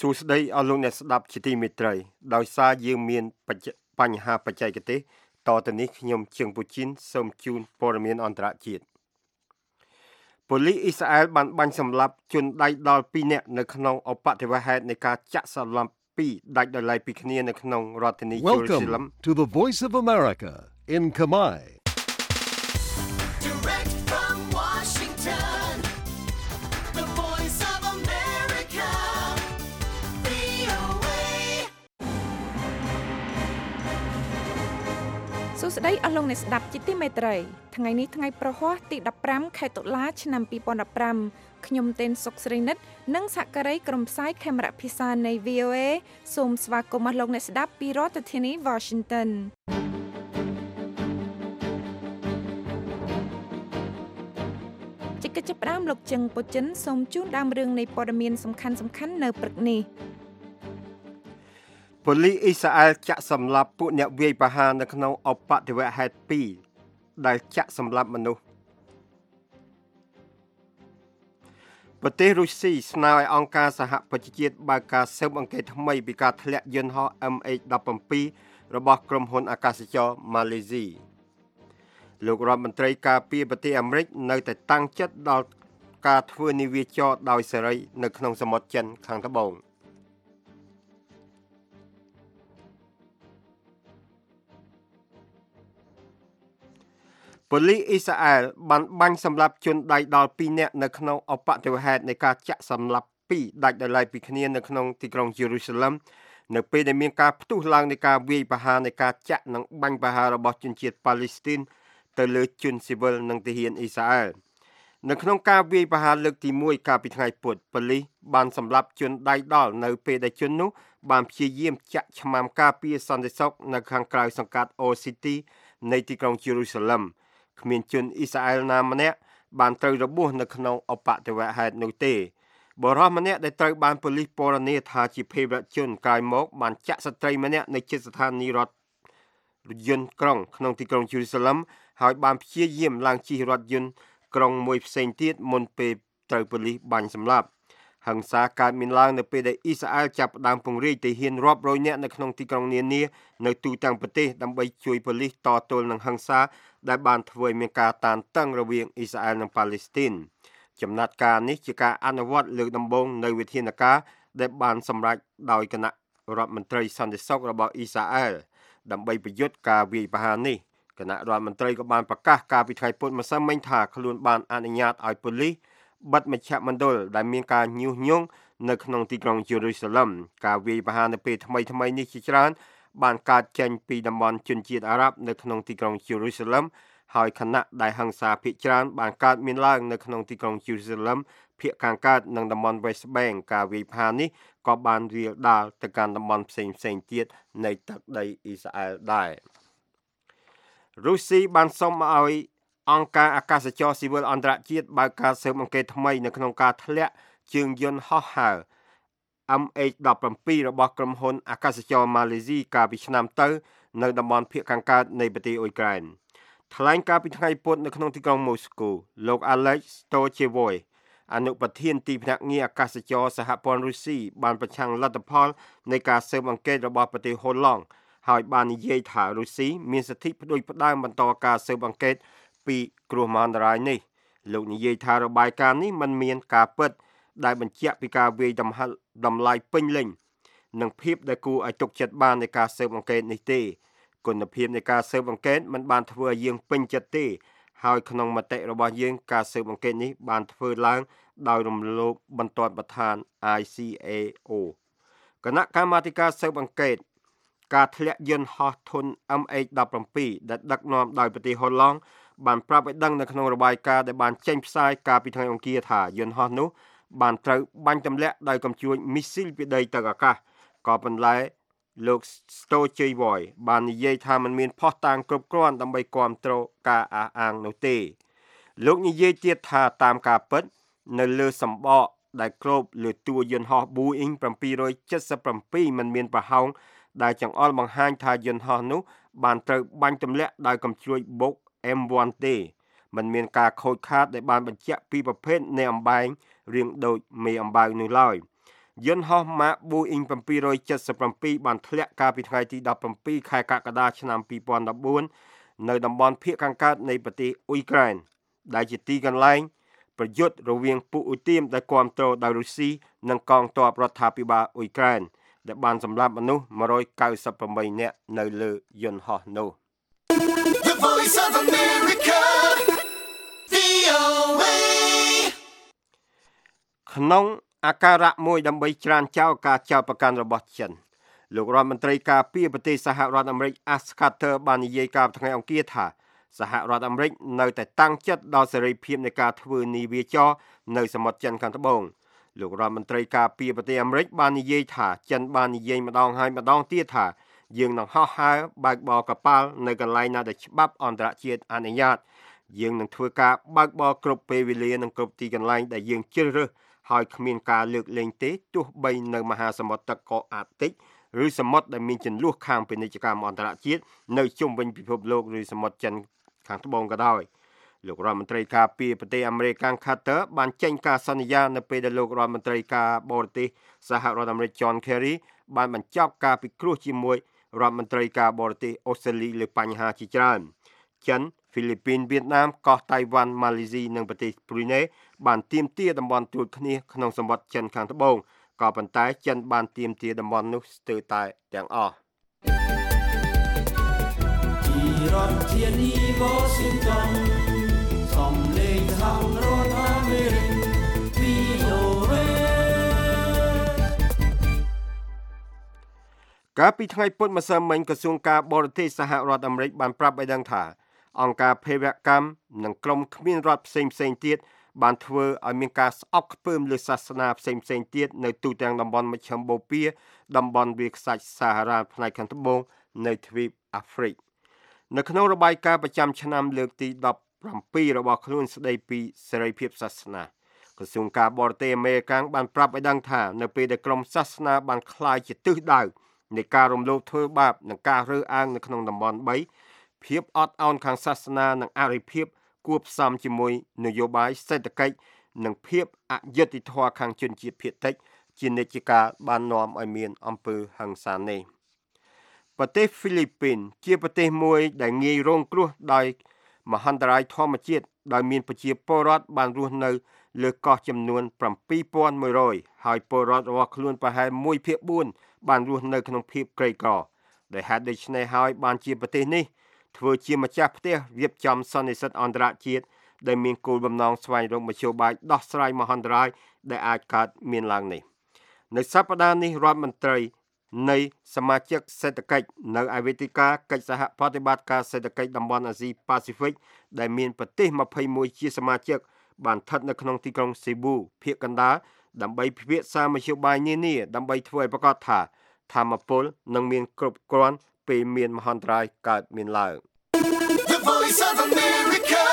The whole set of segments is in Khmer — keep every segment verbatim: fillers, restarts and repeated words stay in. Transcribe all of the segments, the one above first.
សួស្តីអស់លោកអ្នកស្ដាប់ជាទីមេត្រីដោយសារយើងមានបញ្ហាបច្ចេកទេសតទៅនេះខ្ញុំជើងពូជីនសូមជូនព័ត៌មានអន្តរជាតិប៉ូលីសអ៊ីស្រាអែលបានបាញ់សម្លាប់ជនដៃដល់ពីរនាក់នៅក្នុងឧបទ្ទវហេតុនៃការចាក់សម្លាប់ពីរដាច់ដោយឡែកពីគ្នានៅក្នុងរដ្ឋធានី Jerusalem to the Voice of America in Khmer Direct from Washington The Voice of America V O A សួស្តីអស់លោកអ្នកស្ដាប់ជាទីមេត្រីថ្ងៃនេះថ្ងៃប្រហ័សទីដប់ប្រាំខែតុលាឆ្នាំពីរពាន់ដប់ប្រាំខ្ញុំទេនសុកស្រីនិតនិងសហការីក្រុមផ្សាយខេមរៈភាសានៃ V O A សូមស្វាគមន៍អស់លោកអ្នកស្ដាប់ពីរដ្ឋធានី Washington ជាកិច្ចចាប់ផ្ដើមលោកជឹងពូចិនសូមជូនដើមរឿងនៃព័ត៌មានសំខាន់សំខាន់នៅព្រឹកនេះប៉ូលីសអ៊ីស្រាអែលចាក់សម្លាប់ពួកអ្នកវាយប្រហារនៅក្នុងឧបទ្ទវហេតុពីរដែលចាក់សម្លាប់មនុស្សប្រទេសរុស្ស៊ីស្នើឲ្យអង្គការសហប្រជាជាតិបើកការស៊ើបអង្កេតថ្មីពីការធ្លាក់យន្តហោះ អេម អេច ដប់ប្រាំពីរ របស់ក្រុមហ៊ុនអាកាសចរម៉ាឡេស៊ីលោករដ្ឋមន្ត្រីការពារប្រទេសអាមេរិកនៅតែតាំងចិត្តដល់ការធ្វើនាវាចរដោយសេរីនៅក្នុងសមុទ្រចិនខាងត្បូងប៉ូលីសអ៊ីស្រាអែលបានបាញ់សម្លាប់ជនដៃដល់ពីរនាក់នៅក្នុងឧបទ្ទវហេតុនៃការចាក់សម្លាប់ពីរដាច់ដោយឡែកពីគ្នានៅក្នុងទីក្រុង Jerusalem នៅពេលដែលមានការផ្ទុះឡើងនៃការវាយប្រហារនៃការចាក់និងបាញ់ប្រហាររបស់ជនជាតិប៉ាឡេស្ទីនទៅលើជនស៊ីវិលនិងទាហានអ៊ីស្រាអែលនៅក្នុងការវាយប្រហារលើកទីមួយកាលពីថ្ងៃពុធប៉ូលីសបានសម្លាប់ជនដៃដល់នៅពេលដែលជននោះបានព្យាយាមចាក់ឆ្មាំការពារសន្តិសុខនៅខាងក្រៅសង្កាត់ អូ City នៃទីក្រុង Jerusalemគ្មានជនអ៊ីស្រាអែលណាម្នាក់បានត្រូវរបួសនៅក្នុងឧបទ្ទវហេតុនោះទេបរិសម្នាក់ដែលត្រូវបានប៉ូលីសពណ៌នាថាជាភេរវជនក្រោយមកបានចាក់ស្ត្រីម្នាក់នៅជិតស្ថានីយ៍រថយន្តក្រុងក្នុងទីក្រុង Jerusalem ហើយបានព្យាយាមឡើងជិះរថយន្តក្រុងមួយផ្សេងទៀតមុនពេលត្រូវប៉ូលីសបាញ់សម្លាប់ហិង្សាកើតមានឡើងនៅពេលដែលអ៊ីស្រាអែលចាប់ផ្ដើមពង្រាយទាហានរាប់រយនាក់នៅក្នុងទីក្រុងនានានៅទូទាំងប្រទេសដើម្បីជួយប៉ូលីសតទល់នឹងហិង្សាដែលបានធ្វើឲ្យមានការតានតឹងរវាងអ៊ីស្រាអែលនិងប៉ាឡេស្ទីនចំណាត់ការនេះជាការអនុវត្តលើកដំបូងនៃវិធានការដែលបានសម្រេចដោយគណៈរដ្ឋមន្ត្រីសន្តិសុខរបស់អ៊ីស្រាអែលដើម្បីប្រយុទ្ធការវាយប្រហារនេះគណៈរដ្ឋមន្ត្រីក៏បានប្រកាសកាលពីថ្ងៃពុធម្សិលមិញថាខ្លួនបានអនុញ្ញាតឲ្យប៉ូលីសបិទមជ្ឈមណ្ឌលដែលមានការញុះញង់នៅក្នុងទីក្រុង Jerusalem ការវាយប្រហារនៅពេលថ្មីថ្មីនេះជាច្រើនបានកើតចេញពីតំបន់ជនជាតិអារ៉ាប់នៅក្នុងទីក្រុង Jerusalem ហើយខណៈដែលហិង្សាភាគច្រើនបានកើតមានឡើងនៅក្នុងទីក្រុង Jerusalem ភាគខាងកើតនិងតំបន់ West Bank ការវាយប្រហារនេះក៏បានរាលដាលទៅកាន់តំបន់ផ្សេងផ្សេងទៀតនៃទឹកដីអ៊ីស្រាអែលដែររុស្ស៊ីបានសុំឲ្យអង្គការអាកាសចរស៊ីវិលអន្តរជាតិបើកការស៊ើបអង្កេតថ្មីនៅក្នុងការធ្លាក់ជើងយន្តហោះហើរ អេម អេច ដប់ប្រាំពីរ របស់ក្រុមហ៊ុនអាកាសចរម៉ាឡេស៊ីកាលពីឆ្នាំទៅនៅតំបន់ភាគខាងកើតនៃប្រទេសអ៊ុយក្រែនថ្លែងកាលពីថ្ងៃពុធនៅក្នុងទីក្រុងម៉ូស្គូលោក Alex Stochevoy អនុប្រធានទីភ្នាក់ងារអាកាសចរសហព័ន្ធរុស្ស៊ីបានប្រឆាំងលទ្ធផលនៃការស៊ើបអង្កេតរបស់ប្រទេសហូឡង់ហើយបាននិយាយថារុស្ស៊ីមានសិទ្ធិផ្ដួចផ្ដើមបន្តការស៊ើបអង្កេតពីគ្រោះមហន្តរាយនេះលោកនិយាយថារបាយការណ៍នេះមិនមានការពិតដែលបញ្ជាក់ពីការវាយតម្លៃតម្លៃពេញលេញនិងភាពដែលគួរឲ្យទុកចិត្តបាននៃការស៊ើបអង្កេតនេះទេគុណភាពនៃការស៊ើបអង្កេតមិនបានធ្វើឲ្យយើងពេញចិត្តទេហើយក្នុងមតិរបស់យើងការស៊ើបអង្កេតនេះបានធ្វើឡើងដោយរំលោភបន្ទាត់បន្ថាន I C A O គណៈកម្មាធិការស៊ើបអង្កេតការធ្លាក់យន្តហោះធុន អេម អេច ដប់ប្រាំពីរ ដែលដឹកនាំដោយប្រទេសហូឡង់បានប្រាប់ឲ្យដឹងនៅក្នុងរបាយការណ៍ដែលបានចេញផ្សាយកាលពីថ្ងៃអង្គារថាយន្តហោះនោះបានត្រូវបាញ់ទម្លាក់ដោយកំជួញមីស៊ីលពីដីទឹកអាកាសក៏ប៉ុន្តែលោក Stochevoy បាននិយាយថាมันមានភស្តុតាងគ្រប់គ្រាន់ដើម្បីគាំទ្រការអះអាងនោះទេលោកនិយាយទៀតថាតាមការពិតនៅលើសម្បកដែលគ្របលើតួយន្តហោះ Boeing seven seventy-seven มันមានប្រហោងដែលចង្អុលបង្ហាញថាយន្តហោះនោះបានត្រូវបាញ់ទម្លាក់ដោយកំជ្រួចបុក អេម one ទេมันមានការខូចខាតដែលបានបញ្ជាក់ពីប្រភេទនៃអំបែងរាងដូចមេអំបៅនោះឡើយយន្តហោះ Max Boeing seven seventy-seven បានធ្លាក់កាលពីថ្ងៃទីseventeenខែកក្កដាឆ្នាំtwo thousand fourteenនៅតំបន់ភាគខាងកើតនៃប្រទេសអ៊ុយក្រែនដែលជាទីកន្លែងប្រយុទ្ធរវាងពួកឧទាមដែលគាំទ្រដោយរុស្ស៊ីនិងកងទ័ពរដ្ឋាភិបាលអ៊ុយក្រែនដែលបានសម្លាប់មនុស្សone hundred ninety-eightនាក់នៅលើយន្តហោះនោះ The Voice of America, V O A ក្នុងអាការៈមួយដើម្បីច្រានចោលការចោទប្រកាន់របស់ចិនលោករដ្ឋមន្ត្រីការពារប្រទេសសហរដ្ឋអាមេរិក Ash Carter បាននិយាយកាលថ្ងៃអង្គារថាសហរដ្ឋអាមេរិកនៅតែតាំងចិត្តដល់សេរីភាពនៃការធ្វើនាវាចរនៅសមុទ្រចិនខាងត្បូងលោករដ្ឋមន្ត្រីការពារប្រទេសអាមេរិកបាននិយាយថាចិនបាននិយាយម្ដងហើយម្ដងទៀតថាយើងនឹងហោះហើរបើកបរកប៉ាល់នៅកន្លែងណាដែលច្បាប់អន្តរជាតិអនុញ្ញាតយើងនឹងធ្វើការបើកបរគ្រប់ពេលវេលានិងគ្រប់ទីកន្លែងដែលយើងជ្រើសរើសហើយគ្មានការលើកលែងទេទោះបីនៅមហាសមុទ្រទឹកកកអាតទិកឬសមុទ្រដែលមានចន្លោះខាងពាណិជ្ជកម្មអន្តរជាតិនៅជុំវិញពិភពលោកឬសមុទ្រចិនខាងត្បូងក៏ដោយលោករដ្ឋមន្ត្រីការពារប្រទេសអាមេរិក Carter បានចេញការសន្យានៅពេលដែលលោករដ្ឋមន្ត្រីការបរទេសសហរដ្ឋអាមេរិក John Kerry បានបញ្ចប់ការពិគ្រោះជាមួយរដ្ឋមន្ត្រីការបរទេសអូស្ត្រាលីលើបញ្ហាជាច្រើនចិនហ្វីលីពីនវៀតណាមកោះតៃវ៉ាន់ម៉ាឡេស៊ីនិងប្រទេសប្រ៊ុយណេបានទាមទារតំបន់ត្រួតគ្នាក្នុងសមុទ្រចិនខាងត្បូងក៏ប៉ុន្តែចិនបានទាមទារតំបន់នោះស្ទើរតែទាំងអស់ពីរដ្ឋធានី Washington សំឡេងសហរដ្ឋអាមេរិក V O A កាលពីថ្ងៃពុធម្សិលមិញក្រសួងការបរទេសសហរដ្ឋអាមេរិកបានប្រាប់ឲ្យដឹងថាអង្គការភេរវកម្មនិងក្រុមគ្មានរដ្ឋផ្សេងផ្សេងទៀតបានធ្វើឲ្យមានការស្អប់ខ្ពើមលើសាសនាផ្សេងផ្សេងទៀតនៅទូទាំងតំបន់មជ្ឈិមបូព៌ាតំបន់វាលខ្សាច់សាហារ៉ាផ្នែកខាងត្បូងនៃទ្វីបអាហ្វ្រិកនៅក្នុងរបាយការណ៍ប្រចាំឆ្នាំលើកទីseventeenរបស់ខ្លួនស្ដីពីសេរីភាពសាសនាក្រសួងការបរទេសអាមេរិកបានប្រាប់ឲ្យដឹងថានៅពេលដែលក្រុមសាសនាបានក្លាយជាទិសដៅនៃការរំលោភធ្វើបាបនិងការរើសអើងនៅក្នុងតំបន់threeភាពអត់ឱនខាងសាសនានិងអរិភាពគួបផ្សំជាមួយនយោបាយសេដ្ឋកិច្ចនិងភាពអយុត្តិធម៌ខាងជនជាតិភាគតិចជានិច្ចកាលបាននាំឲ្យមានអំពើហិង្សានេះប្រទេសហ្វីលីពីនជាប្រទេសមួយដែលងាយរងគ្រោះដោយមហន្តរាយធម្មជាតិដោយមានប្រជាពលរដ្ឋបានរស់នៅលើកោះចំនួនseven thousand one hundredហើយពលរដ្ឋរបស់ខ្លួនប្រហែលoneភាគfourបានរស់នៅក្នុងភាពក្រីក្រដែលហេតុដូច្នេះហើយបានជាប្រទេសនេះធ្វើជាម្ចាស់ផ្ទះរៀបចំសន្និសីទអន្តរជាតិដែលមានគោលបំណងស្វែងរកមធ្យោបាយដោះស្រាយមហន្តរាយដែលអាចកើតមានឡើងនេះនៅសប្តាហ៍នេះរដ្ឋមន្ត្រីនៃសមាជិកសេដ្ឋកិច្ចនៅឯវេទិកាកិច្ចសហប្រតិបត្តិការសេដ្ឋកិច្ចតំបន់អាស៊ីប៉ាស៊ីហ្វិកដែលមានប្រទេសtwenty-oneជាសមាជិកបានស្ថិតនៅក្នុងទីក្រុងសេប៊ូភាគកណ្ដាលដើម្បីពិភាក្សាមធ្យោបាយនានាដើម្បីធ្វើឲ្យប្រកាសថាធម្មពលនឹងមានគ្រប់គ្រាន់ពេលមានមហន្តរាយកើតមានឡើង The Voice of America,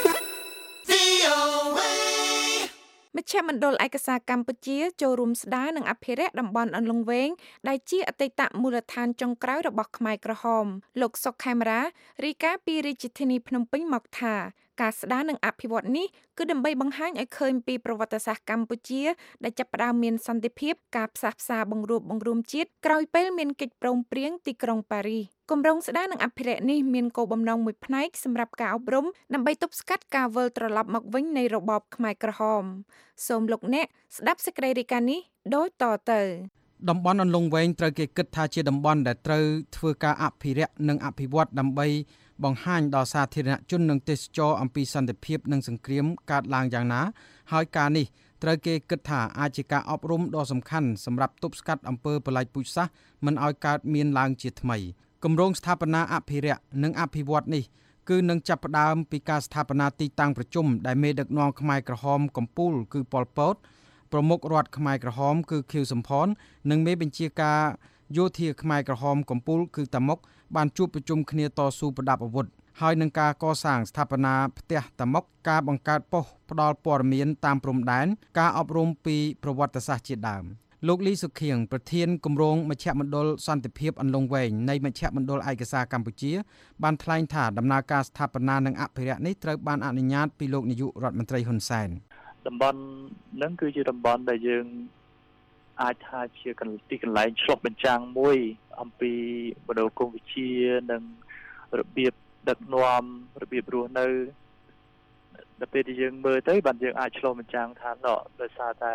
V O A មជ្ឈមណ្ឌលឯកសារកម្ពុជាចូលរួមស្ដារនិងអភិរក្សតំបន់អន្លង់វែងដែលជាអតីតមូលដ្ឋានចុងក្រោយរបស់ខ្មែរក្រហមលោកសុកខេមរារាយការណ៍ពីរាជធានីភ្នំពេញមកថាការស្ដារនិងអភិវឌ្ឍនេះគឺដើម្បីបង្ហាញឲ្យឃើញពីប្រវត្តិសាស្ត្រកម្ពុជាដែលចាប់ផ្ដើមមានសន្តិភាពការផ្សះផ្សាបង្រួបបង្រួមជាតិក្រោយពេលមានកិច្ចព្រមព្រៀងទីក្រុងប៉ារីសគម្រោងស្ដារនិងអភិរក្សនេះមានគោលបំណងមួយផ្នែកសម្រាប់ការអប់រំដើម្បីទប់ស្កាត់ការវិលត្រឡប់មកវិញនៃរបបខ្មែរក្រហមសូមលោកអ្នកស្ដាប់សេចក្តីរាយការណ៍នេះដូចតទៅតំបន់អន្លង់វែងត្រូវគេគិតថាជាតំបន់ដែលត្រូវធ្វើការអភិរក្សនិងអភិវឌ្ឍដើម្បីបង្ហាញដល់សាធារណជននិងទេសចរអំពីសន្តិភាពនិងសង្គ្រាមកើតឡើងយ៉ាងណាហើយការនេះត្រូវគេគិតថាអាចជាការអប់រំដ៏សំខាន់សម្រាប់ទប់ស្កាត់អំពើបល្ល័ង្កពូជសាសន៍មិនឲ្យកើតមានឡើងជាថ្មីគម្រោងស្ថាបនាអភិរក្សនិងអភិវឌ្ឍនេះគឺនឹងចាប់ផ្ដើមពីការស្ថាបនាទីតាំងប្រជុំដែលមេដឹកនាំខ្មែរក្រហមកំពូលគឺប៉ុល ពត ប្រមុខរដ្ឋខ្មែរក្រហមគឺខៀវសំផននិងមេបញ្ជាការយោធាខ្មែរក្រហមកំពូលគឺតាមុកបានជួបប្រជុំគ្នាតស៊ូប្រដាប់អាវុធហើយនឹងការកសាងស្ថាបនាផ្ទះតាមុកការបង្កើតប៉ុស្តិ៍ផ្ដល់ព័ត៌មានតាមព្រំដែនការអប់រំពីប្រវត្តិសាស្ត្រជាដើមលោកលីសុខៀងប្រធានគម្រោងមជ្ឈមណ្ឌលសន្តិភាពអន្លង់វែងនៃមជ្ឈមណ្ឌលឯកសារកម្ពុជាបានថ្លែងថាដំណើរការស្ថាបនានិងអភិរក្សនេះត្រូវបានអនុញ្ញាតពីលោកនាយករដ្ឋមន្ត្រីហ៊ុនសែនតំបន់នឹងគឺជាតំបន់ដែលយើងអាចថាជាកន្លែងទីកន្លែងឆ្លុះបញ្ចាំងមួយអំពីមនោគមវិជ្ជានិងរបៀបដឹកនាំរបៀបរស់នៅដល់ពេលដែលយើងមើលទៅបានយើងអាចឆ្លុះបញ្ចាំងថាណោះដោយសារតែ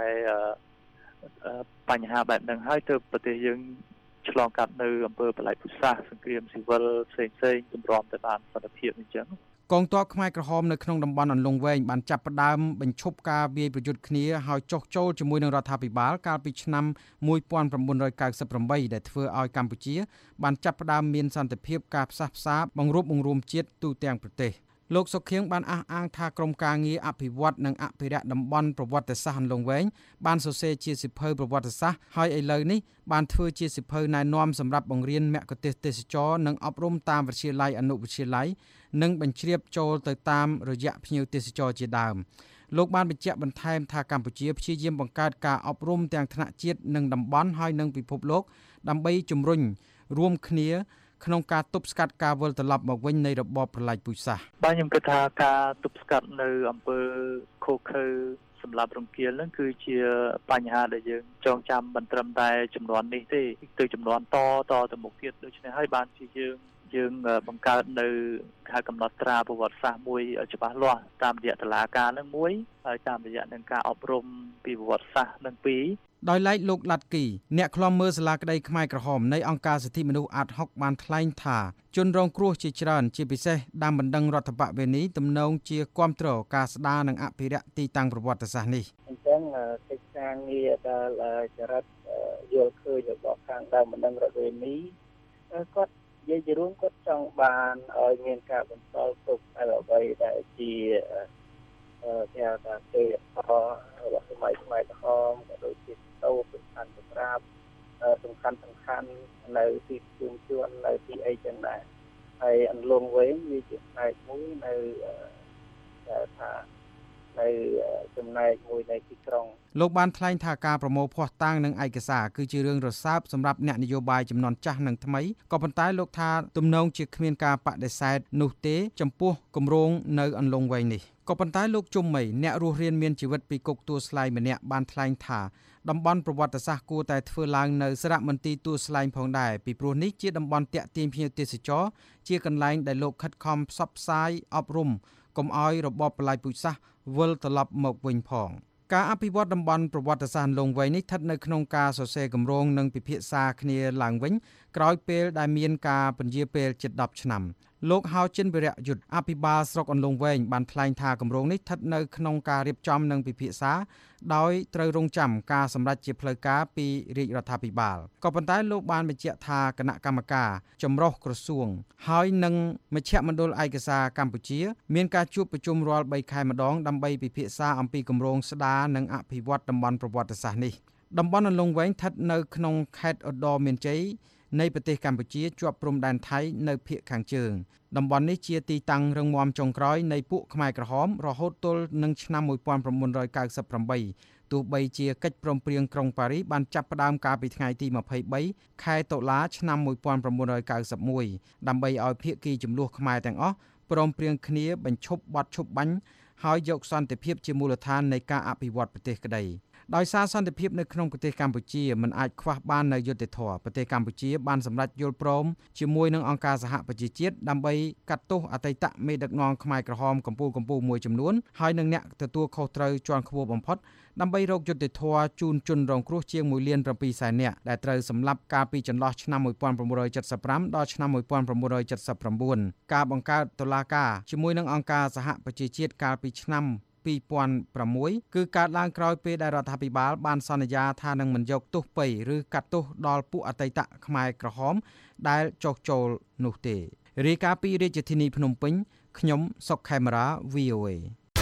បញ្ហាបែបហ្នឹងហើយទៅប្រទេសយើងឆ្លងកាត់នៅអំពើបល្ល័ង្កពូជសាសន៍សង្គ្រាមស៊ីវិលផ្សេងផ្សេងជំរាំទៅបានសន្តិភាពអញ្ចឹងកងទ័ពខ្មែរក្រហមនៅក្នុងតំបន់អន្លង់វែងបានចាប់ផ្ដើមបញ្ឈប់ការវាយប្រយុទ្ធគ្នាហើយចុះចូលជាមួយនឹងរដ្ឋាភិបាលកាលពីឆ្នាំmột nghìn chín trăm chín mươi támដែលធ្វើឲ្យកម្ពុជាបានចាប់ផ្ដើមមានសន្តិភាពការផ្សះផ្សាបង្រួបបង្រួមជាតិទូទាំងប្រទេសលោកសុខៀងបានអះអាងថាក្រមការងារអភិវឌ្ឍនិងអភិរក្សតំបន់ប្រវត្តិសាស្ត្រអន្លង់វែងបានសរសេរជាសៀវភៅប្រវត្តិសាស្ត្រហើយឥឡូវនេះបានធ្វើជាសៀវភៅណែនាំសម្រាប់បង្រៀនមគ្គុទ្ទេសក៍ទេសចរនិងអប់រំតាមវិទ្យាល័យអនុវិទ្យាល័យនិងបញ្ជ្រាបចូលទៅតាមរយៈភ្ញៀវទេសចរជាដើមលោកបានបញ្ជាក់បន្ថែមថាកម្ពុជាព្យាយាមបង្កើតការអប់រំទាំងថ្នាក់ជាតិនិងតំបន់ហើយនិងពិភពលោកដើម្បីជំរុញរួមគ្នាក្នុងការទប់ស្កាត់ការវិលត្រឡប់មកវិញនៃរបបប្រល័យពូជសាសន៍បាទខ្ញុំគិតថាការទប់ស្កាត់នៅអំពើឃោរឃៅសម្រាប់រង្គាលហ្នឹងគឺជាបញ្ហាដែលយើងចងចាំមិនត្រឹមតែចំនួននេះទេទៅចំនួនតតទៅមុខទៀតដូច្នេះហើយបានជាយើងយើងបង្កើតនៅការកំណត់ត្រាប្រវត្តិសាស្ត្រមួយច្បាស់លាស់តាមរយៈតុលាការនឹងមួយហើយតាមរយៈនឹងការអប់រំពីប្រវត្តិសាស្ត្រនឹងពីរដោយឡែកលោកឡាត់គីអ្នកឃ្លាំមើលសាលាក្តីខ្មែរក្រហមនៃអង្គការសិទ្ធិមនុស្សអាតហុកបានថ្លែងថាជនរងគ្រោះជាច្រើនជាពិសេសដើមបណ្ដឹងរដ្ឋបវេនីទំនងជាគាំទ្រការស្ដារនិងអភិរក្សទីតាំងប្រវត្តិសាស្ត្រនេះអញ្ចឹងកិច្ចការងារដែលចរិតយល់ឃើញរបស់ខាងដើមបណ្ដឹងរដ្ឋវេនីគាត់និយាយជារួមគាត់ចង់បានឲ្យមានការបន្តទុកអ្វីដែលជាគេហៅថាទេអរបស់សម័យខ្មែរក្រហមក៏ដូចជាតោសំខាន់សម្រាប់សំខាន់សំខាន់នៅទីជួនជួននៅទីអីចឹងដែរហើយអន្លង់វិញវាជាផ្នែកមួយនៅថានៅចំណែកមួយនៃទីក្រុងលោកបានថ្លែងថាការប្រមូលភស្តុតាងនិងឯកសារគឺជារឿងរសើបសម្រាប់អ្នកនយោបាយចំនួនចាស់និងថ្មីក៏ប៉ុន្តែលោកថាទំនងជាគ្មានការបដិសេធនោះទេចំពោះគម្រោងនៅអន្លង់វែងនេះក៏ប៉ុន្តែលោកជុំមីអ្នករស់រានមានជីវិតពីគុកទួលស្លែងម្នាក់បានថ្លែងថាតំបន់ប្រវត្តិសាស្ត្រគួរតែធ្វើឡើងនៅសារមន្ទីរទួលស្លែងផងដែរពីព្រោះនេះជាតំបន់ទាក់ទាញភ្ញៀវទេសចរជាកន្លែងដែលលោកខិតខំផ្សព្វផ្សាយអប់រំកុំឲ្យរបបប្រល័យពូជសាសន៍វិលត្រឡប់មកវិញផងការអភិវឌ្ឍតំបន់ប្រវត្តិសាស្ត្រលងវែងនេះស្ថិតនៅក្នុងការសរសេរគម្រោងនិងពិភាក្សាគ្នាឡើងវិញក្រោយពេលដែលមានការពន្យាពេលជិតដប់ឆ្នាំលោកហៅចិនវិរៈយុទ្ធអភិបាលស្រុកអន្លង់វែងបានថ្លែងថាគម្រោងនេះស្ថិតនៅក្នុងការរៀបចំនិងពិភាក្សាដោយត្រូវរងចាំការសម្រេចជាផ្លូវការពីរាជរដ្ឋាភិបាលក៏ប៉ុន្តែលោកបានបញ្ជាក់ថាគណៈកម្មការចម្រុះក្រសួងហើយនិងមជ្ឈមណ្ឌលឯកសារកម្ពុជាមានការជួបប្រជុំរាល់បីខែម្ដងដើម្បីពិភាក្សាអំពីគម្រោងស្ដារនិងអភិវឌ្ឍតំបន់ប្រវត្តិសាស្ត្រនេះតំបន់អន្លង់វែងស្ថិតនៅក្នុងខេត្តឧត្តរមានជ័យនៃប្រទេសកម្ពុជាជាប់ព្រំដែនថៃនៅភាគខាងជើងតំបន់នេះជាទីតាំងរឹងមាំចុងក្រោយនៃពួកខ្មែរក្រហមរហូតទល់នឹងឆ្នាំmột nghìn chín trăm chín mươi támទោះបីជាកិច្ចព្រមព្រៀងក្រុងប៉ារីសបានចាប់ផ្ដើមកាលពីថ្ងៃទីยี่สิบสามខែតុលាឆ្នាំmột nghìn chín trăm chín mươi mốtដើម្បីឲ្យភាគីចំនួនខ្មែរទាំងអស់ព្រមព្រៀងគ្នាបញ្ឈប់បទឈប់បាញ់ហើយយកសន្តិភាពជាមូលដ្ឋាននៃការអភិវឌ្ឍប្រទេសក្តីដោយសារសន្តិភាពនៅក្នុងប្រទេសកម្ពុជាមិនអាចខ្វះបាននូវយុត្តិធម៌ប្រទេសកម្ពុជាបានសម្រេចយល់ព្រមជាមួយនឹងអង្គការសហប្រជាជាតិដើម្បីកាត់ទោសអតីតមេដឹកនាំខ្មែរក្រហមកម្ពុជាកម្ពុជាមួយចំនួនហើយនឹងអ្នកទទួលខុសត្រូវជាន់ខ្ពស់បំផុតដើម្បីរកយុត្តិធម៌ជូនជនរងគ្រោះជាងមួយលានប្រាំពីរសែននាក់ដែលត្រូវសម្លាប់កាលពីចន្លោះឆ្នាំmột nghìn chín trăm bảy mươi lămដល់ឆ្នាំmột nghìn chín trăm bảy mươi chínការបង្កើតតុលាការជាមួយនឹងអង្គការសហប្រជាជាតិកាលពីឆ្នាំពីរពាន់ប្រាំមួយគឺកើតឡើងក្រោយពេលដែលរដ្ឋាភិបាលបានសន្យាថានឹងមិនយកទោសពៃឬកាត់ទោសដល់ពួកអតីតខ្មែរក្រហមដែលចុះចូលនោះទេរាយការណ៍ពីរាជធានីភ្នំពេញខ្ញុំសុកខេមរា វី អូ เอ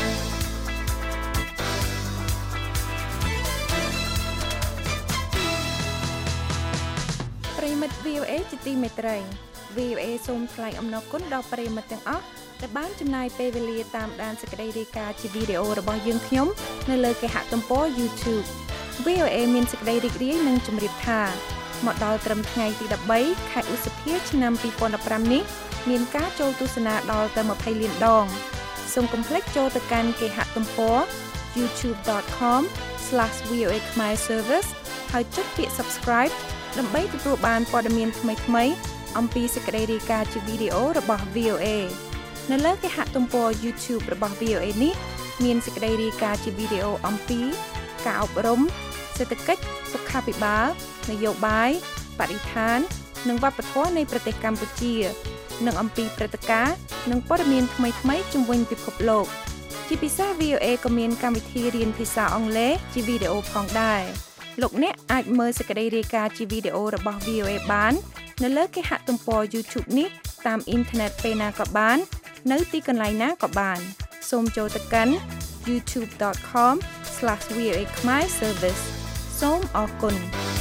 ប្រិមិត្ត វី អូ เอ ជាទីមេត្រី វី អូ เอ សូមថ្លែងអំណរគុណដល់ប្រិមិត្តទាំងអស់ដែលបានចំណាយពេលវេលាតាមដានសេចក្តីរាយការណ៍ជាវីដេអូរបស់យើងខ្ញុំនៅលើគេហទំព័រ YouTube វី អូ เอ មានសេចក្តីរីករាយនឹងជម្រាបថាមកដល់ត្រឹមថ្ងៃទី13ខែឧសភាឆ្នាំពីរពាន់ដប់ប្រាំនេះមានការចូលទស្សនាដល់ទៅยี่สิบលានដងសូមកុំភ្លេចចូលទៅកាន់គេហទំព័រ youtube dot com slash v o a khmer service ហើយចុចពាក្យ Subscribe ដើម្បីទទួលបានព័ត៌មានថ្មីៗអំពីសេចក្តីរាយការណ៍ជាវីដេអូរបស់ វី អូ เอ នៅលើគេហទំព័រ YouTube របស់ វី អូ เอ នេះមានសេចក្តីរាយការណ៍ជាវីដេអូអំពីការអប់រំសេដ្ឋកិច្ចសុខាភិបាលនយោបាយបរិស្ថាននិងវប្បធម៌នៃប្រទេសកម្ពុជានិងអំពីព្រឹត្តិការណ៍និងព័ត៌មានថ្មីៗជុំវិញពិភពលោកជាពិសេស វី អូ เอ ក៏មានកម្មវិធីរៀនភាសាអង់គ្លេសជាវីដេអូផងដែរលោកអ្នកអាចមើលសេចក្តីរាយការណ៍ជាវីដេអូរបស់ វី អូ เอ បាននៅលើគេហទំព័រ YouTube នេះតាមអ៊ីនធឺណិតពេលណាក៏បាននៅទីកន្លែងណាក៏បានសូមចូលទៅកាន់ ยูทูบ ដត คอม ស្លាស វី អូ เอ ខ្មែរ Service សូមអរគុណ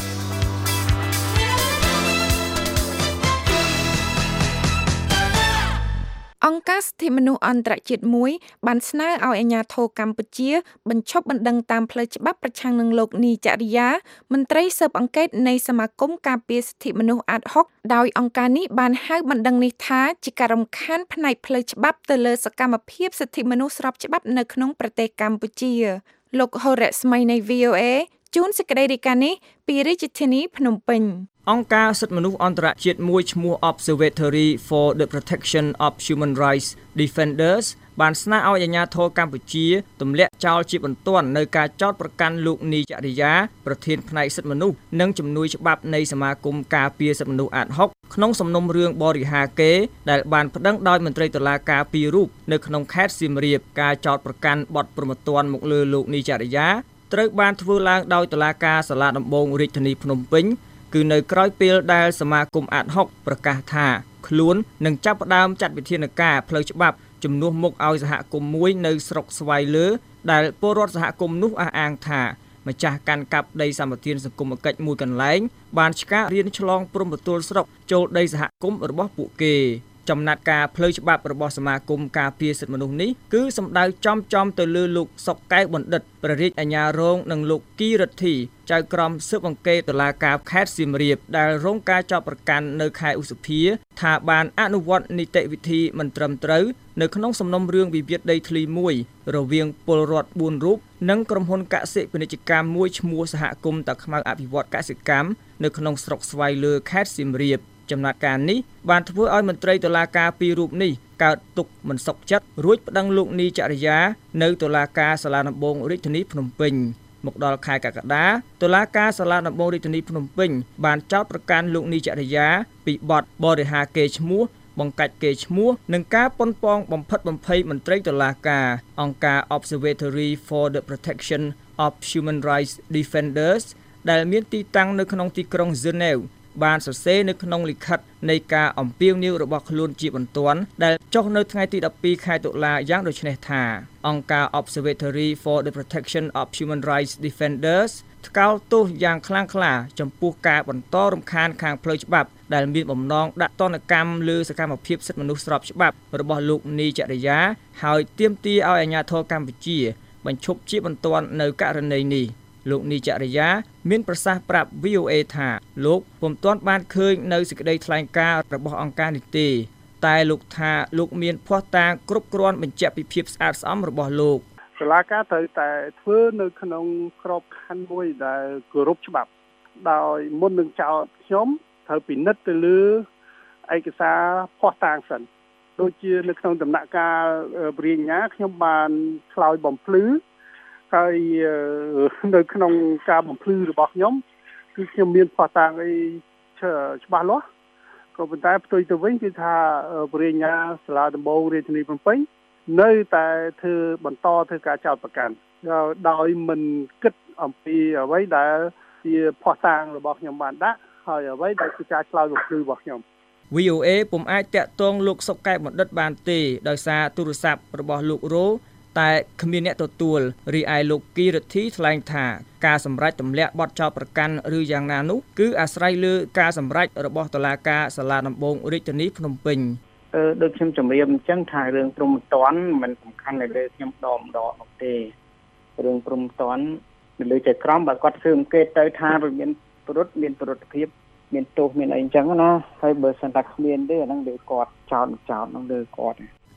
អង្គការសិទ្ធិមនុស្សអន្តរជាតិមួយបានស្នើឲ្យអាជ្ញាធរកម្ពុជាបញ្ឈប់បណ្ដឹងតាមផ្លូវច្បាប់ប្រឆាំងនឹងលោកនីចរិយាមន្ត្រីស៊ើបអង្កេតនៃសមាគមការពារសិទ្ធិមនុស្សអាតហុកដោយអង្គការនេះបានហៅបណ្ដឹងនេះថាជាការរំខានផ្នែកផ្លូវច្បាប់ទៅលើសកម្មភាពសិទ្ធិមនុស្សស្របច្បាប់នៅក្នុងប្រទេសកម្ពុជាលោកហូរ៉ាស្មីនៃ វី អូ เอ ជួនសេចក្តីរាយការណ៍នេះពីរាជធានីភ្នំពេញអង្គការសិទ្ធិមនុស្សអន្តរជាតិមួយឈ្មោះ Observatory for the Protection of Human Rights Defenders បានស្នើឲ្យអាជ្ញាធរកម្ពុជាទម្លាក់ចោលជាបន្ទាន់នៅការចោទប្រកាន់លោកនីចរិយាប្រធានផ្នែកសិទ្ធិមនុស្សនិងជំនួយច្បាប់នៃសមាគមការពារសិទ្ធិមនុស្សអាតហុកក្នុងសំណុំរឿងបរិហាកេដែលបានប្តឹងដោយមន្ត្រីតុលាការពីររូបនៅក្នុងខេត្តសៀមរាបការចោទប្រកាន់បទប្រមទ័នមកលើលោកនីចរិយាត្រូវបានធ្វើឡើងដោយតុលាការសាលាដំបងរាជធានីភ្នំពេញគឺនៅក្រោយពេលដែលសមាគមអាតហុកប្រកាសថាខ្លួននឹងចាប់ផ្ដើមចាត់វិធានការផ្លូវច្បាប់ជំនួសមុខឲ្យសហគមន៍មួយនៅស្រុកស្វាយលើដែលពលរដ្ឋសហគមន៍នោះអះអាងថាម្ចាស់កាន់កាប់ដីសម្បត្តិសង្គមគិច្ចមួយកន្លែងបានឆ្ការៀនឆ្លងព្រំប្រទល់ស្រុកចូលដីសហគមន៍របស់ពួកគេចំណាត់ការផ្លូវច្បាប់របស់សមាគមការពារសិទ្ធិមនុស្សនេះគឺសម្ដៅចំចំទៅលើលោកសុកកែវបណ្ឌិតព្រះរាជអាជ្ញារងនិងលោកគីរិទ្ធីចៅក្រមស៊ើបអង្កេតតុលាការខេត្តសៀមរាបដែលរងការចោទប្រកាន់នៅខែឧសភាថាបានអនុវត្តនីតិវិធីមិនត្រឹមត្រូវនៅក្នុងសំណុំរឿងវិវាទដីធ្លីមួយរវាងពលរដ្ឋបួនរូបនិងក្រុមហ៊ុនកសិពាណិជ្ជកម្មមួយឈ្មោះសហគមន៍តាខ្មៅអភិវឌ្ឍកសិកម្មនៅក្នុងស្រុកស្វាយលើខេត្តសៀមរាបចំណាត់ការនេះបានធ្វើឲ្យមន្ត្រីតុលាការពីររូបនេះកើតទុកមិនសុខចិត្តរួចប្តឹងលោកនីចរិយានៅតុលាការសាលាដំបងរាជធានីភ្នំពេញមកដល់ខែកក្កដាតុលាការសាលាដំបងរាជធានីភ្នំពេញបានចោទប្រកាន់លោកនីចរិយាពីបទបរិហាកេរ្តិ៍ឈ្មោះបង្កាច់កេរ្តិ៍ឈ្មោះនិងការប៉ុនប៉ងបំផិតបំភ័យមន្ត្រីតុលាការអង្គការ Observatory for the Protection of Human Rights Defenders ដែលមានទីតាំងនៅក្នុងទីក្រុង Genevaបានសរសេរនៅក្នុងលិខិតនៃការអំពាវនាវរបស់ខ្លួនជាបន្ទាន់ដែលចុះនៅថ្ងៃទីដប់ពីរខែតុលាយ៉ាងដូចនេះថាអង្គការ Observatory for the Protection of Human Rights Defenders ថ្កោលទោសយ៉ាងខ្លាំងក្លាចំពោះការបន្តរំខានខាងផ្លូវច្បាប់ដែលមានបំណងដាក់ទណ្ឌកម្មលើសកម្មភាពសិទ្ធិមនុស្សស្របច្បាប់របស់លោកនីចរិយាហើយទាមទារឲ្យអាជ្ញាធរកម្ពុជាបញ្ឈប់ជាបន្ទាន់នៅករណីនេះលោកនីចរិយាមានប្រសាសន៍ប្រាប់ វី អូ เอ ថាលោកពុំទាន់បានឃើញនៅសេចក្តីថ្លែងការណ៍របស់អង្គការនេះទេតែលោកថាលោកមានភស្តុតាងគ្រប់គ្រាន់បញ្ជាក់ពីភាពស្អាតស្អំរបស់លោកតុលាការត្រូវតែធ្វើនៅក្នុងក្របខ័ណ្ឌមួយដែលគោរពច្បាប់ដោយមុននឹងចោទខ្ញុំត្រូវពិនិត្យទៅលើឯកសារភស្តុតាងសិនដូចជានៅក្នុងដំណាក់កាលព្រាញ្ញាខ្ញុំបានឆ្លើយបំភ្លឺហើយនៅក្នុងការបំភ្លឺរបស់ខ្ញុំគឺខ្ញុំមានភស្តុតាងអីច្បាស់លាស់ក៏ប៉ុន្តែផ្ទុយទៅវិញគឺថាព្រាញ្ញាសាលាដំបងរាជធានីភ្នំពេញនៅតែធ្វើបន្តធ្វើការចោទប្រកាន់ដោយមិនគិតអំពីអ្វីដែលជាភស្តុតាងរបស់ខ្ញុំបានដាក់ហើយអ្វីដែលជាការឆ្លើយបំភ្លឺរបស់ខ្ញុំវី អូ เอ ពុំអាចតាក់ទងលោកសុកកែវបណ្ឌិតបានទេដោយសារទូរស័ព្ទរបស់លោករ៉ូតែគ្មានអ្នកទទួលរីឯលោកគីរិទ្ធីថ្លែងថាការសម្រេចទម្លាក់បទចោទប្រកាន់ឬយ៉ាងណានោះគឺអាស្រ័យលើការសម្រេចរបស់តុលាការសាលាដំបងរាជធានីភ្នំពេញអឺដូចខ្ញុំជម្រាបអញ្ចឹងថារឿងព្រំប្រទានមិនសំខាន់នៅលើខ្ញុំដកម្ដងនោះទេរឿងព្រំប្រទាននៅលើចៅក្រមបើគាត់ស៊ើបអង្កេតទៅថាវាមានប្រវត្តិមានប្រវត្តិភាពមានទោសមានអីអញ្ចឹងណាហើយបើសិនតែគ្មានទេអាហ្នឹងលើគាត់ចោទចោទហ្នឹងលើគាត់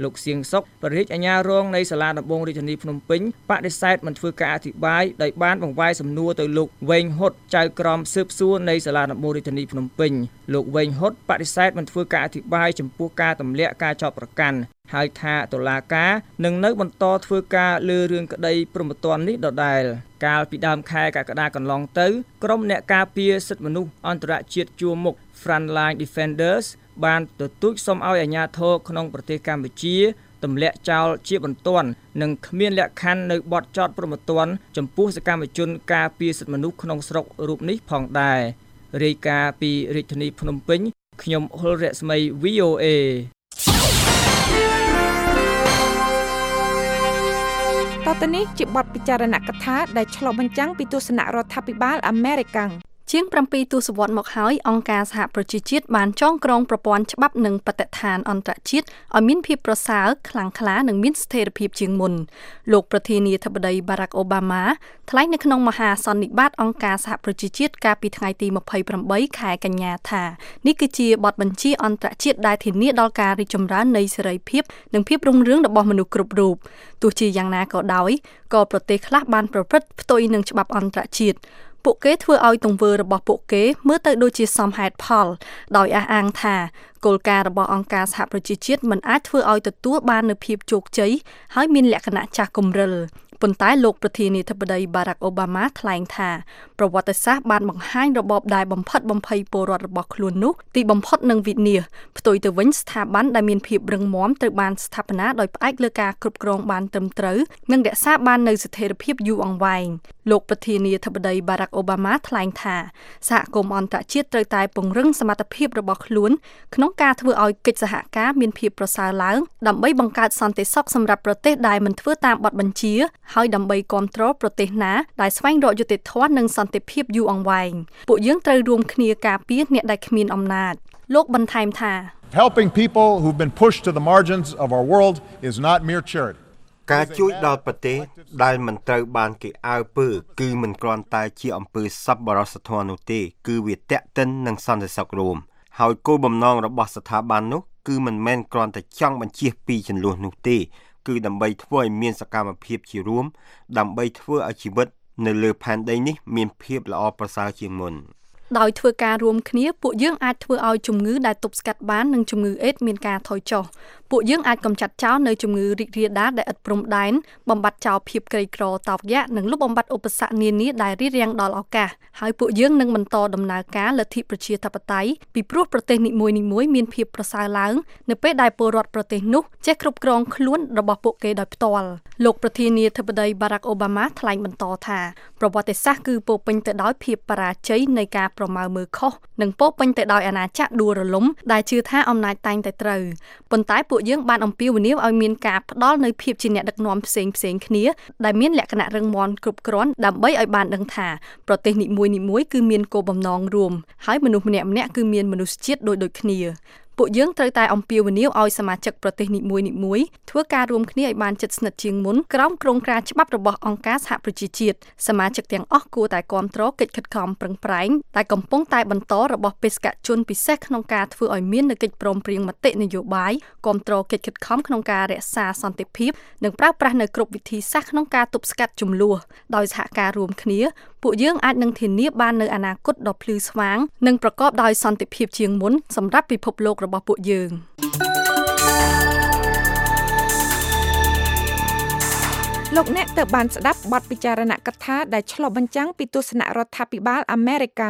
លោកសៀងសុកប្រធានអាជ្ញារងនៃសាលាដំបងរាជធានីភ្នំពេញបដិសេធមិនធ្វើការអធិប្បាយដោយបានបង្វែរសំណួរទៅលោកវែងហ៊ុតចៅក្រមស៊ើបសួរនៃសាលាដំបងរាជធានីភ្នំពេញលោកវែងហ៊ុតបដិសេធមិនធ្វើការអធិប្បាយចំពោះការទម្លាក់ការចោទប្រកាន់ហើយថាតុលាការនឹងនៅបន្តធ្វើការលើរឿងក្តីព្រហ្មទណ្ឌនេះដដែលកាលពីដើមខែកក្កដាកន្លងទៅក្រុមអ្នកការពារសិទ្ធិមនុស្សអន្តរជាតិជួរមុខ Frontline Defenders បានទទូចសុំឲ្យអាជ្ញាធរក្នុងប្រទេសកម្ពុជាទម្លាក់ចោលជាបន្ទាន់និងគ្មានលក្ខខណ្ឌនៅបទចោទព្រហ្មទណ្ឌចំពោះសកម្មជនការពារសិទ្ធិមនុស្សក្នុងស្រុករូបនេះផងដែររាយការណ៍ពីរាជធានីភ្នំពេញខ្ញុំហុលរស្មី វី អូ អេតទៅនេះជាបទពិចារណកថាដែលឆ្លុះបញ្ចាំងពីទស្សនៈរដ្ឋាភិបាលអាមេរិកជាងប្រាំពីរទសវត្សរ៍មកហើយអង្គការសហប្រជាជាតិបានចងក្រងប្រព័ន្ធច្បាប់និងបទដ្ឋានអន្តរជាតិឲ្យមានភាពប្រសើរខ្លាំងក្លានិងមានស្ថិរភាពជាងមុនលោកប្រធានាធិបតី Barack Obama ថ្លែងនៅក្នុងមហាសន្និបាតអង្គការសហប្រជាជាតិកាលពីថ្ងៃទីម្ភៃប្រាំបីខែកញ្ញាថានេះគឺជាបទបញ្ជាអន្តរជាតិដែលធានាដល់ការរីកចម្រើននៃសេរីភាពនិងភាពរុងរឿងរបស់មនុស្សគ្រប់រូបទោះជាយ៉ាងណាក៏ដោយក៏ប្រទេសខ្លះបានប្រព្រឹត្តផ្ទុយនឹងច្បាប់អន្តរជាតិពួកគេធ្វើឲ្យទង្វើរបស់ពួកគេមើលទៅដូចជាសមហេតុផលដោយអះអាងថាគោលការណ៍របស់អង្គការសហប្រជាជាតិមិនអាចធ្វើឲ្យទទួលបាននូវភាពជោគជ័យហើយមានលក្ខណៈចាស់គំរិលប៉ុន្តែលោកប្រធានាធិបតី Barack Obama ថ្លែងថាប្រវត្តិសាស្ត្របានបង្ហាញរបបដែលបំផិតបំភ័យពលរដ្ឋរបស់ខ្លួននោះទីបំផុតនឹងវិនាសផ្ទុយទៅវិញស្ថាប័នដែលមានភាពរឹងមាំត្រូវបានស្ថាបនាដោយផ្អែកលើការគ្រប់គ្រងបានត្រឹមត្រូវនិងរក្សាបាននូវស្ថិរភាពយូរអង្វែងលោកប្រធានាធិបតី Barack Obama ថ្លែងថាសហគមន៍អន្តរជាតិត្រូវតែពង្រឹងសមត្ថភាពរបស់ខ្លួនក្នុងការធ្វើឲ្យកិច្ចសហការមានភាពប្រសើរឡើងដើម្បីបង្កើតសន្តិសុខសម្រាប់ប្រទេសដែលមិនធ្វើតាមបទបញ្ជាហើយដើម្បីគ្រប់គ្រងប្រទេសណាដែលស្វែងរកយុត្តិធម៌និងសន្តិភាពយូរអង្វែងពួកយើងត្រូវរួមគ្នាការពារអ្នកដែលគ្មានអំណាចលោកបន្ថែមថា Helping people who've been pushed to the margins of our world is not mere charity ការជួយដល់ប្រទេសដែលមិនត្រូវបានគេអើពើគឺមិនគ្រាន់តែជាអំពើសប្បុរសធម៌នោះទេគឺវាទាក់ទិននឹងសន្តិសុខរួមហើយគោលបំណងរបស់ស្ថាប័ននោះគឺមិនមែនគ្រាន់តែចង់បញ្ជៀសពីចំនួននោះទេគឺដើម្បីធ្វើឲ្យមានសកម្មភាពជារួមដើម្បីធ្វើឲ្យជីវិតនៅលើផែនដីនេះមានភាពល្អប្រសើរជាងមុនដោយធ្វើការរួមគ្នាពួកយើងអាចធ្វើឲ្យជំងឺដែលទប់ស្កាត់បាននិងជំងឺអេដមានការថយចុះពួកយើងអាចកម្ចាត់ចោលនៅជំងឺរីករាលដាលដែលឥតព្រំដែនបំបត្តិចោលភាពក្រីក្រតោកយ៉ាក់និងលុបបំបាត់ឧបសគ្គនានាដែលរារាំងដល់ឱកាសហើយពួកយើងនឹងបន្តដំណើរការលទ្ធិប្រជាធិបតេយ្យពីព្រោះប្រទេសនីមួយៗមានភាពប្រសើរឡើងនៅពេលដែលពលរដ្ឋប្រទេសនោះចេះគ្រប់គ្រងខ្លួនរបស់ពួកគេដោយផ្ទាល់លោកប្រធានាធិបតី Barack Obama ថ្លែងបន្តថាប្រវត្តិសាស្ត្រគឺពោរពេញទៅដោយភាពបរាជ័យនៃការប្រមើលមើលខុសនិងពោរពេញទៅដោយអាណាចក្រដួលរលំដែលជឿថាអំណាចតែងតែត្រូវប៉ុន្តែពួកយើងបានអំពាវនាវឲ្យមានការផ្ដល់នូវភាពជាអ្នកដឹកនាំផ្សេងផ្សេងគ្នាដែលមានលក្ខណៈរឹងមាំគ្រប់គ្រាន់ដើម្បីឲ្យបានដឹងថាប្រទេសនីមួយៗគឺមានគោលបំណងរួមហើយមនុស្សម្នាក់ៗគឺមានមនុស្សជាតិដូចដូចគ្នាពួកយើងត្រូវតែអំពាវនាវឲ្យសមាជិកប្រទេសនីមួយៗធ្វើការរួមគ្នាឲ្យបានជិតស្និទ្ធជាងមុនក្រោមគ្រោងការច្បាប់របស់អង្គការសហប្រជាជាតិសមាជិកទាំងអស់គួរតែគាំទ្រកិច្ចខិតខំប្រឹងប្រែងដែលកំពុងតែបន្តរបស់បេសកជនពិសេសក្នុងការធ្វើឲ្យមាននូវកិច្ចព្រមព្រៀងមតិនយោបាយគាំទ្រកិច្ចខិតខំក្នុងការរក្សាសន្តិភាពនិងប្រើប្រាស់នូវគ្រប់វិធីសាស្ត្រក្នុងការទប់ស្កាត់ជម្លោះដោយសហការរួមគ្នាពួកយើងអាចនឹងធានាបាននូវអនាគតដ៏ភ្លឺស្វាងនិងប្រកបដោយសន្តិភាពជាងមុនសម្រាប់ពិភពលោករបស់ពួកយើងលោកអ្នកទៅបានស្ដាប់បទពិចារណកថាដែលឆ្លុះបញ្ចាំងពីទស្សនៈរដ្ឋាភិបាលអាមេរិក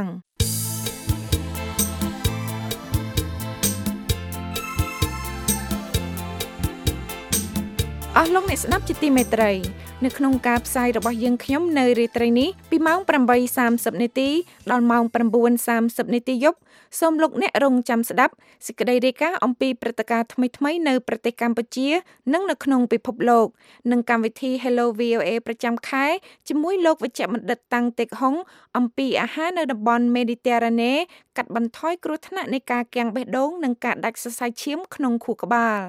អស់លោកអ្នកស្ដាប់ជាទីមេត្រីនៅក្នុងការផ្សាយរបស់យើងខ្ញុំនៅរាត្រីនេះពីម៉ោង ប្រាំបីសាមសិប នាទីដល់ម៉ោង ប្រាំបួនសាមសិប នាទីយប់សូមលោកអ្នករងចាំស្ដាប់សេចក្តីរាយការណ៍អំពីព្រឹត្តិការណ៍ថ្មីៗនៅប្រទេសកម្ពុជានិងនៅក្នុងពិភពលោកនិងកម្មវិធី Hello វី អូ អេ ប្រចាំខែជាមួយលោកវេជ្ជបណ្ឌិតតាំងតេកហុងអំពីអាហារនៅតំបន់ Mediterranean កាត់បន្ថយគ្រោះថ្នាក់នៃការគាំងបេះដូងនិងការដាច់សរសៃឈាមក្នុងខួរក្បាល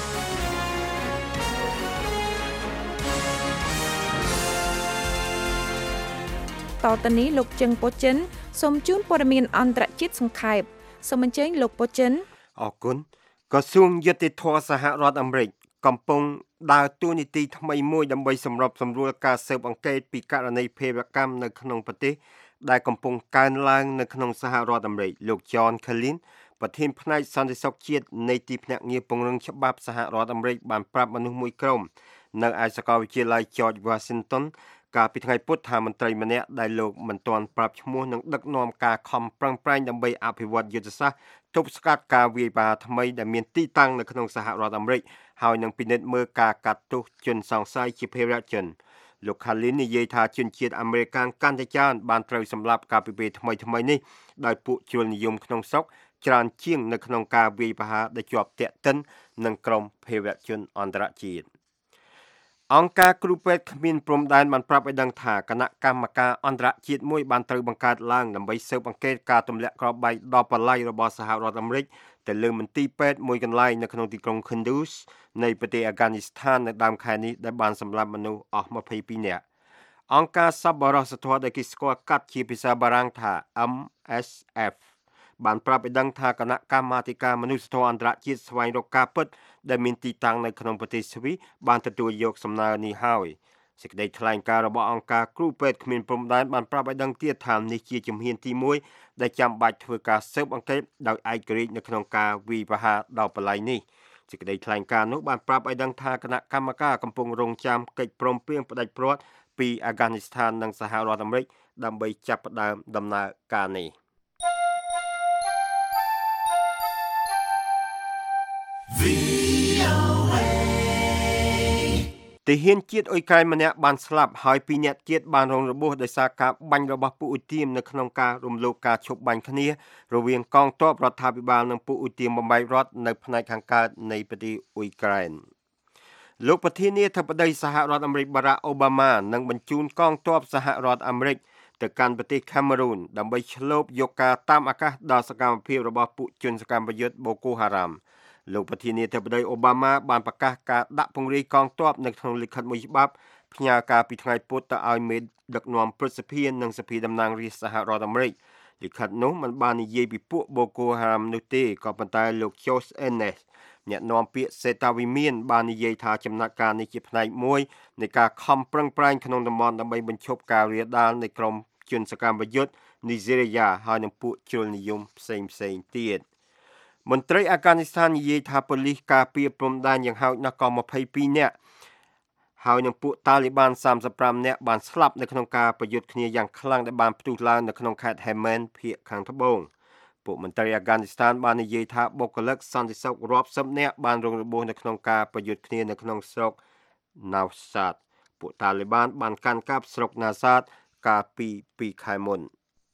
តទៅនេះលោកជឹងពូចិនសូមជូនព័ត៌មានអន្តរជាតិសង្ខេបសូមអញ្ជើញលោកពូចិនអរគុណក្រសួងយុតិធធសហរដ្ឋអាមេរិកកំពុងដើរតួនាទីថ្មីមួយដើម្បីសម្របសម្រួលការស៊ើបអង្កេតពីករណីភេរវកម្មនៅក្នុងប្រទេសដែលកំពុងកើនឡើងនៅក្នុងសហរដ្ឋអាមេរិកលោក John Kelly ប្រធានផ្នែកសន្តិសុខជាតិនៃទីភ្នាក់ងារពង្រឹងច្បាប់សហរដ្ឋអាមេរិកបានប្រាប់មនុស្សមួយក្រុមនៅឯសាកលវិទ្យាល័យ George Washington កាលពីថ្ងៃពុធថាមន្ត្រីម្នាក់ដែលលោកមិនទាន់ប្រាប់ឈ្មោះនឹងដឹកនាំការខំប្រឹងប្រែងដើម្បីអភិវឌ្ឍយុទ្ធសាស្ត្រទប់ស្កាត់ការវាយប្រហារថ្មីដែលមានទីតាំងនៅក្នុងសហរដ្ឋអាមេរិកហើយនឹងពិនិត្យមើលការកាត់ទោសជនសង្ស័យជាភេរវជនលោក Kalin និយាយថាជនជាតិអាមេរិកកាន់តែច្រើនបានត្រូវសម្លាប់កាលពីពេលថ្មីៗនេះដោយពួកជ្រុលនិយមក្នុងស្រុកច្រើនជាងនៅក្នុងការវាយប្រហារដែលជាប់ទាក់ទិននឹងក្រុមភេរវជនអន្តរជាតិអង្គការគ្រូពេទ្យគ្មានព្រំដែនបានប្រាប់ឲ្យដឹងថាគណៈកម្មការអន្តរជាតិមួយបានត្រូវបង្កើតឡើងដើម្បីស៊ើបអង្កេតការទម្លាក់គ្រាប់បែកដ៏បល្ល័យរបស់សហរដ្ឋអាមេរិកទៅលើមន្ទីរពេទ្យមួយកន្លែងនៅក្នុងទីក្រុង Kunduz នៃប្រទេសអាហ្គានីស្ថាននៅដើមខែនេះដែលបានសម្លាប់មនុស្សអស់ម្ភៃពីរនាក់អង្គការសប្បុរសធម៌ដែលគេស្គាល់កាត់ជាភាសាបារាំងថា M S F បានប្រាប់ឲ្យដឹងថាគណៈកម្មាធិការមនុស្សធម៌អន្តរជាតិស្វែងរកការពិតដែលមានទីតាំងនៅក្នុងប្រទេសស្វីសបានទទួលយកសំណើនេះហើយសេចក្តីថ្លែងការណ៍របស់អង្គការគ្រូពេទ្យគ្មានព្រំដែនបានប្រាប់ឲ្យដឹងទៀតថានេះជាជំហានទីមួយដែលចាំបាច់ធ្វើការស៊ើបអង្កេតដោយឯករាជ្យនៅក្នុងការវាយប្រហារដ៏បល្ល័យនេះសេចក្តីថ្លែងការណ៍នោះបានប្រាប់ឲ្យដឹងថាគណៈកម្មការកំពុងរងចាំកិច្ចព្រមព្រៀងផ្ដាច់ព្រាត់ពីអាហ្គានីស្ថាននិងសហរដ្ឋអាមេរិកដើម្បីចាប់ផ្ដើមដំណើរការនេះទាហានជាតិអ៊ុយក្រែនម្នាក់បានស្លាប់ហើយពីរនាក់ទៀតបានរងរបួសដោយសារការបាញ់របស់ពួកឧទាមនៅក្នុងការរំលោភការឈប់បាញ់គ្នារវាងកងទ័ពរដ្ឋាភិបាលនិងពួកឧទាមបំបែករដ្ឋនៅផ្នែកខាងកើតនៃប្រទេសអ៊ុយក្រែនលោកប្រធានាធិបតីសហរដ្ឋអាមេរិកបារ៉ាក់អូបាម៉ានឹងបញ្ជូនកងទ័ពសហរដ្ឋអាមេរិកទៅកាន់ប្រទេសខាមេរូនដើម្បីឆ្លូបយកការតាមអាកាសដល់សកម្មភាពរបស់ពួកជនសកម្មយុទ្ធបូកូហារ៉ាមលោកប្រធានាធិបតីអូបាម៉ាបានប្រកាសការដាក់ពង្រាយកងទ័ពនៅក្នុងលិខិតមួយច្បាប់ផ្ញើការពីថ្ងៃពុធទៅឲ្យមេដឹកនាំព្រឹទ្ធសភានិងសភាតំណាងរាស្ត្រសហរដ្ឋអាមេរិកលិខិតនោះមិនបាននិយាយពីពួកបូកូហារ៉ាមនោះទេក៏ប៉ុន្តែលោក Josh Earnest អ្នកនាំពាក្យសេតាវិមានបាននិយាយថាចំណាត់ការនេះជាផ្នែកមួយនៃការខំប្រឹងប្រែងក្នុងតំបន់ដើម្បីបញ្ឈប់ការរាលដាលនៃក្រុមជនសកម្មយុទ្ធនីហ្សេរីយ៉ាហើយនិងពួកជ្រុលនិយមផ្សេងផ្សេងទៀតមន្ត្រីអាហ្គានីស្ថាននិយាយថាប៉ូលីសការពារព្រំដែនយ៉ាងហោចណាស់ក៏ម្ភៃពីរនាក់ហើយនឹងពួកតាលីបានសាមសិបប្រាំនាក់បានស្លាប់នៅក្នុងការប្រយុទ្ធគ្នាយ៉ាងខ្លាំងដែលបានផ្ទុះឡើងនៅក្នុងខេត្ត Helmand ភាគខាងត្បូងពួកមន្ត្រីអាហ្គានីស្ថានបាននិយាយថាបុគ្គលិកសន្តិសុខរាប់សិបនាក់បានរងរបួសនៅក្នុងការប្រយុទ្ធគ្នានៅក្នុងស្រុក Nawshad ពួកតាលីបានបានកាន់កាប់ស្រុក Nawshad កាលពីពីរខែមុន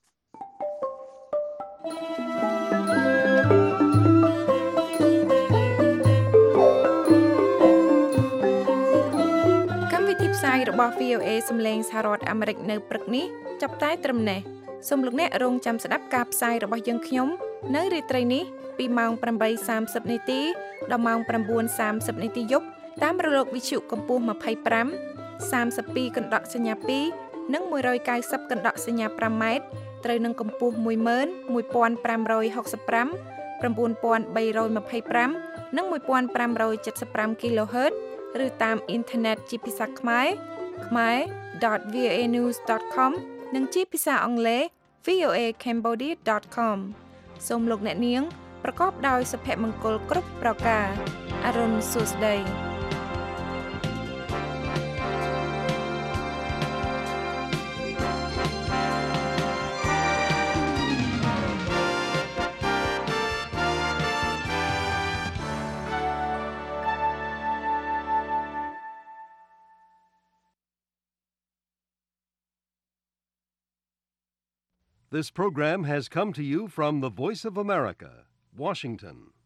ផ្សាយរបស់ វី អូ អេ សំឡេងសហរដ្ឋអាមេរិកនៅព្រឹកនេះចាប់តែត្រឹមនេះសូមលោកអ្នករងចាំស្ដាប់ការផ្សាយរបស់យើងខ្ញុំនៅរាត្រីនេះពីម៉ោង ប្រាំបីសាមសិប នាទីដល់ម៉ោង ប្រាំបួនសាមសិប នាទីយប់តាមរលកវិទ្យុកម្ពស់ ម្ភៃប្រាំ សាមសិបពីរ កណ្ដកសញ្ញាពីរនិងមួយរយកៅសិប កណ្ដកសញ្ញាប្រាំម៉ែត្រត្រូវនឹងកម្ពស់ មួយម៉ឺនមួយពាន់ប្រាំរយហុកសិបប្រាំ ប្រាំបួនពាន់បីរយម្ភៃប្រាំ និងមួយពាន់ប្រាំរយចិតសិបប្រាំ គីឡូហឺតឬតាមអ៊ីនធឺណិតជាភាសាខ្មែរ khmer dot v o a news dot com និងជាភាសាអង់គ្លេស v o a cambodia dot com សូមលោកអ្នកនាងប្រកបដោយសុភមង្គលគ្រប់ប្រការអរុនសុស្ដី This program has come to you from the Voice of America, Washington.